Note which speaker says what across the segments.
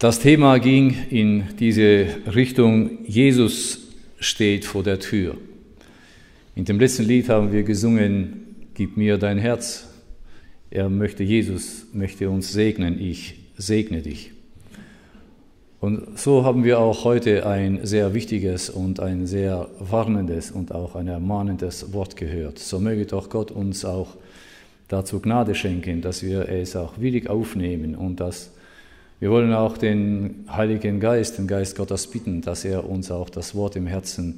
Speaker 1: Das Thema ging in diese Richtung, Jesus steht vor der Tür. In dem letzten Lied haben wir gesungen, gib mir dein Herz. Jesus möchte uns segnen, ich segne dich. Und so haben wir auch heute ein sehr wichtiges und ein sehr warnendes und auch ein ermahnendes Wort gehört. So möge doch Gott uns auch dazu Gnade schenken, dass wir es auch willig aufnehmen und dass wir wollen auch den Heiligen Geist, den Geist Gottes bitten, dass er uns auch das Wort im Herzen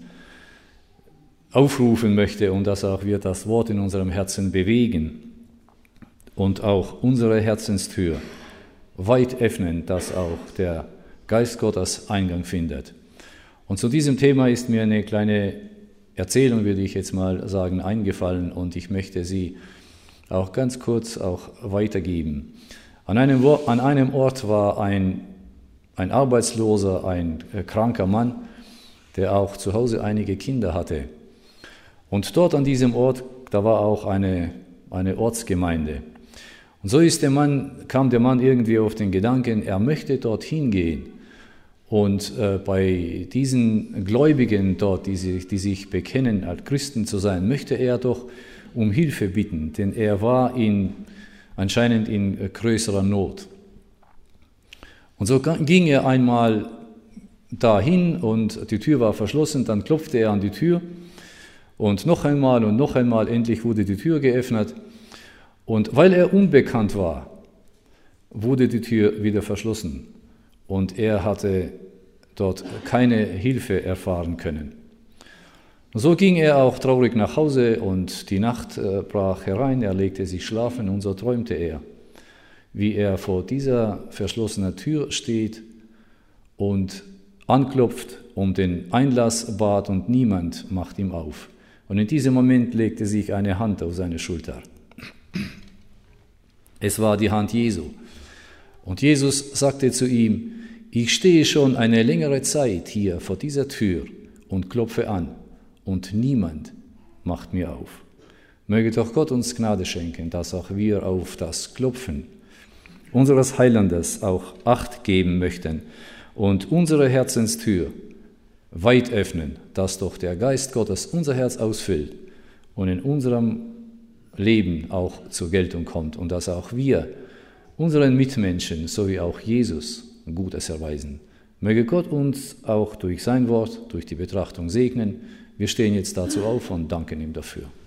Speaker 1: aufrufen möchte und dass auch wir das Wort in unserem Herzen bewegen und auch unsere Herzenstür weit öffnen, dass auch der Geist Gottes Eingang findet. Und zu diesem Thema ist mir eine kleine Erzählung, würde ich jetzt mal sagen, eingefallen und ich möchte sie auch ganz kurz auch weitergeben. An einem Ort war ein Arbeitsloser, ein kranker Mann, der auch zu Hause einige Kinder hatte. Und dort an diesem Ort, da war auch eine Ortsgemeinde. Und so kam der Mann irgendwie auf den Gedanken, er möchte dorthin gehen. Und bei diesen Gläubigen dort, die sich bekennen, als Christen zu sein, möchte er doch um Hilfe bitten, denn er war anscheinend in größerer Not. Und so ging er einmal dahin und die Tür war verschlossen, dann klopfte er an die Tür und noch einmal, endlich wurde die Tür geöffnet. Und weil er unbekannt war, wurde die Tür wieder verschlossen und er hatte dort keine Hilfe erfahren können. Und so ging er auch traurig nach Hause und die Nacht brach herein, er legte sich schlafen und so träumte er, wie er vor dieser verschlossenen Tür steht und anklopft, um den Einlass bat und niemand macht ihm auf. Und in diesem Moment legte sich eine Hand auf seine Schulter. Es war die Hand Jesu. Und Jesus sagte zu ihm, ich stehe schon eine längere Zeit hier vor dieser Tür und klopfe an. Und niemand macht mir auf. Möge doch Gott uns Gnade schenken, dass auch wir auf das Klopfen unseres Heilandes auch Acht geben möchten und unsere Herzenstür weit öffnen, dass doch der Geist Gottes unser Herz ausfüllt und in unserem Leben auch zur Geltung kommt und dass auch wir unseren Mitmenschen sowie auch Jesus Gutes erweisen. Möge Gott uns auch durch sein Wort, durch die Betrachtung segnen. Wir stehen jetzt dazu auf und danken ihm dafür.